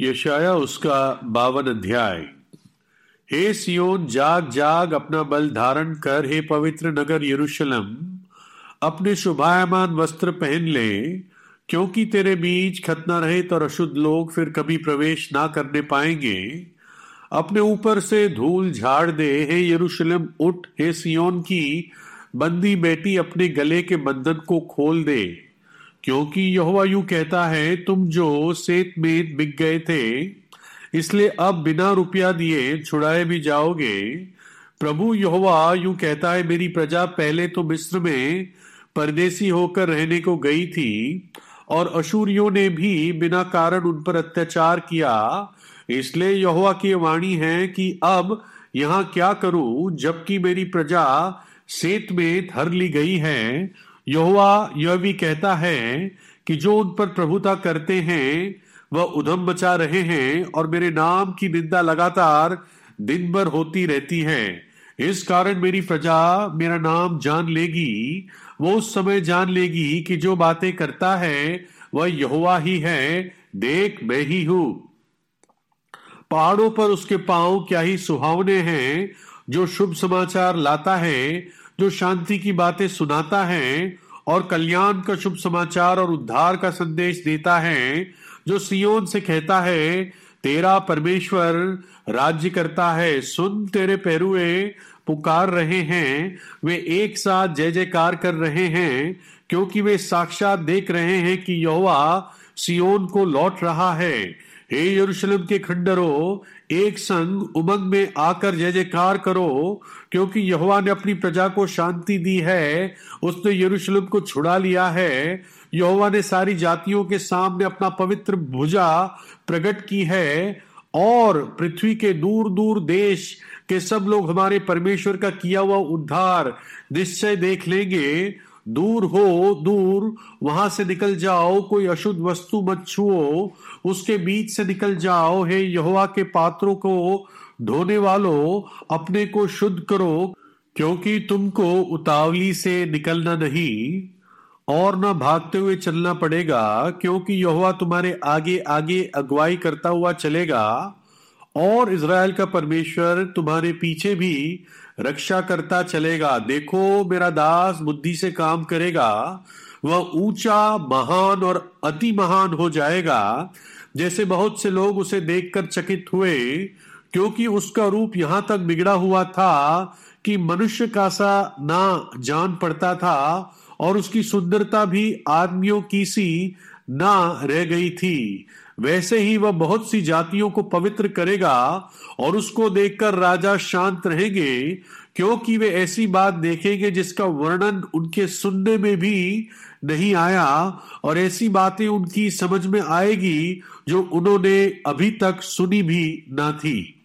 यशाया उसका 52 अध्याय। हे सियोन, जाग जाग, अपना बल धारण कर। हे पवित्र नगर यरूशलेम, अपने शोभायमान वस्त्र पहन ले, क्योंकि तेरे बीच खतना रहित और अशुद्ध लोग फिर कभी प्रवेश ना करने पाएंगे। अपने ऊपर से धूल झाड़ दे। हे यरूशलेम उठ। हे सियोन की बंदी बेटी, अपने गले के बंधन को खोल दे, क्योंकि यहोवा यूं कहता है, तुम जो सेत में बिक गए थे, इसलिए अब बिना रुपया दिए छुड़ाए भी जाओगे। प्रभु यहोवा यूं कहता है, मेरी प्रजा पहले तो मिस्र में परदेसी होकर रहने को गई थी, और अशूरियों ने भी बिना कारण उन पर अत्याचार किया। इसलिए यहोवा की वाणी है कि अब यहां क्या करूं, जबकि मेरी प्रजा सेत में धर ली गई है। यहोवा यह भी कहता है कि जो उन पर प्रभुता करते हैं वह उधम मचा रहे हैं, और मेरे नाम की निंदा लगातार दिन भर होती रहती है। इस कारण मेरी प्रजा मेरा नाम जान लेगी। वो उस समय जान लेगी कि जो बातें करता है वह यहोवा ही है। देख, मैं ही हूं। पहाड़ों पर उसके पांव क्या ही सुहावने हैं, जो शुभ समाचार लाता है, जो शांति की बातें सुनाता है और कल्याण का शुभ समाचार और उद्धार का संदेश देता है, जो सियोन से कहता है, तेरा परमेश्वर राज्य करता है। सुन, तेरे पैरुए पुकार रहे हैं, वे एक साथ जय जयकार कर रहे हैं, क्योंकि वे साक्षात देख रहे हैं कि यहोवा सियोन को लौट रहा है। हे यरूशलेम के खंडरों, एक संग उमंग में आकर जय जयकार करो, क्योंकि यहोवा ने अपनी प्रजा को शांति दी है। उसने यरूशलेम को छुड़ा लिया है। यहोवा ने सारी जातियों के सामने अपना पवित्र भुजा प्रकट की है, और पृथ्वी के दूर दूर देश के सब लोग हमारे परमेश्वर का किया हुआ उद्धार निश्चय देख लेंगे। दूर हो, दूर, वहां से निकल जाओ, कोई अशुद्ध वस्तु मत छुओ, उसके बीच से निकल जाओ। हे यहोवा के पात्रों को ढोने वालों, अपने को शुद्ध करो, क्योंकि तुमको उतावली से निकलना नहीं और न भागते हुए चलना पड़ेगा, क्योंकि यहोवा तुम्हारे आगे आगे अगुवाई करता हुआ चलेगा, और इज़राइल का परमेश्वर तुम्हारे पीछे भी रक्षा करता चलेगा। देखो, मेरा दास बुद्धि से काम करेगा, वह ऊंचा, महान और अति महान हो जाएगा, जैसे बहुत से लोग उसे देखकर चकित हुए, क्योंकि उसका रूप यहां तक बिगड़ा हुआ था कि मनुष्य का सा ना जान पड़ता था, और उसकी सुंदरता भी आदमियों की सी ना रह गई थी। वैसे ही वह बहुत सी जातियों को पवित्र करेगा, और उसको देखकर राजा शांत रहेंगे, क्योंकि वे ऐसी बात देखेंगे जिसका वर्णन उनके सुनने में भी नहीं आया, और ऐसी बातें उनकी समझ में आएगी जो उन्होंने अभी तक सुनी भी ना थी।